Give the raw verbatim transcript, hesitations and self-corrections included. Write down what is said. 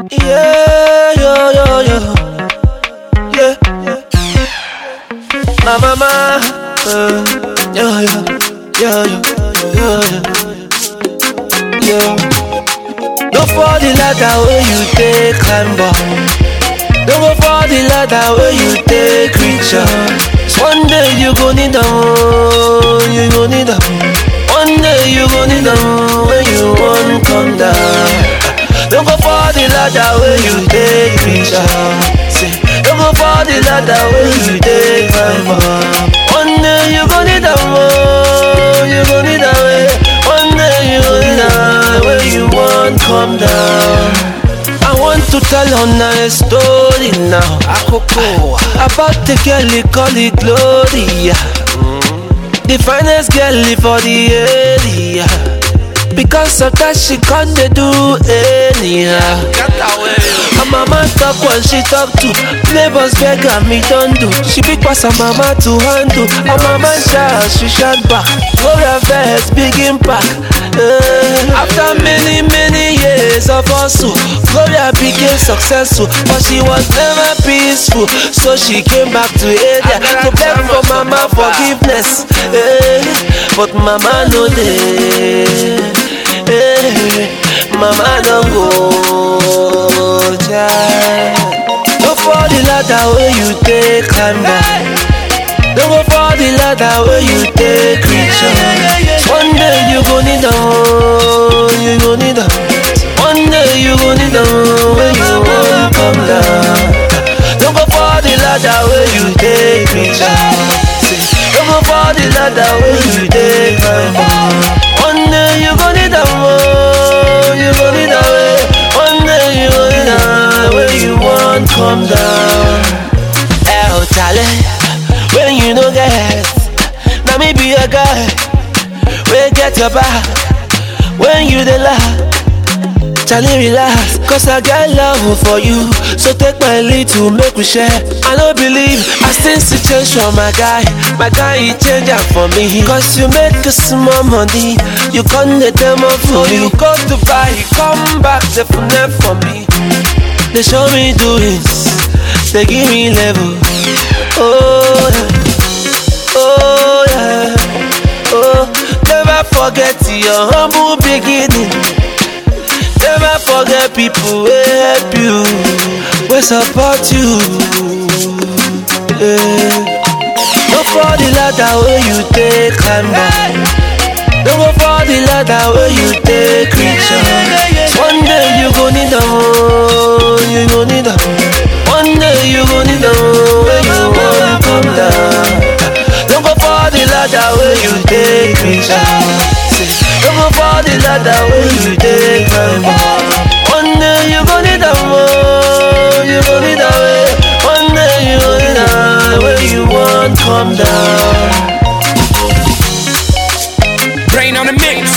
Yeah, yo, yo, yo. Yeah, my mama. Uh, yo, yo, yo, yo, yo, yo. Don't fall the ladder where you take climb up. Don't go for the ladder where you take reach up. One day you gon' need them, you gon' need them. One day you gon' need them when you want come down. Don't go for the ladder where you take reach up. Say, don't go for the ladder where you take climb up. One day you gon' need them, you gon' need them. One day you gon' need them when you want come down. I want to tell on a story now. Akoko about the girl you call it Gloria, the finest girl for the area. Because of that she can't do anyhow. Her mama talk when she talk to neighbors beg her me don't do. She big pass her mama to handle. Her mama shout, she shout back. Gloria vex, big impact. Uh, after many many years of hustle, Gloria became successful, but she was never peaceful. So she came back to area to beg for mama forgiveness. Uh, but mama no dey. Hey, mama don't go, child. Don't fall the ladder where you take climb up. Don't go for the ladder where you take reach up. One day you gon' need them, you gon' need them. One day you gon' need them when you want come down. Don't go for the ladder where you take reach up. Don't go for the ladder where you take climb up. One day you gon' need them, oh, you gon' need them. One day you gon' need them when you want come down. El Tale, when you no get, now me be a guy. We get your back when you the laugh. Charlie relax, cause I got love for you. So take my lead to make we share. I don't believe I still see change from my guy. My guy he change up for me. Cause you make a small money, you come the demo for you. Go to buy, come back the phone for me. They show me doings, they give me level. Oh yeah, oh yeah, oh. Never forget your humble beginning. Never forget people who help you, who support you. Yeah. Don't fall the ladder where you take climb up. Don't go for the ladder where you take reach up. One day you gon' need them, you gon' need them. One day you gon' need them when you want come down. Don't go for the ladder where you take reach up. Don't go for the ladder where you take climb up. One day you gon' need them, oh, you gon' need them. One day you gon' need them where you want come down. Brain on the mix.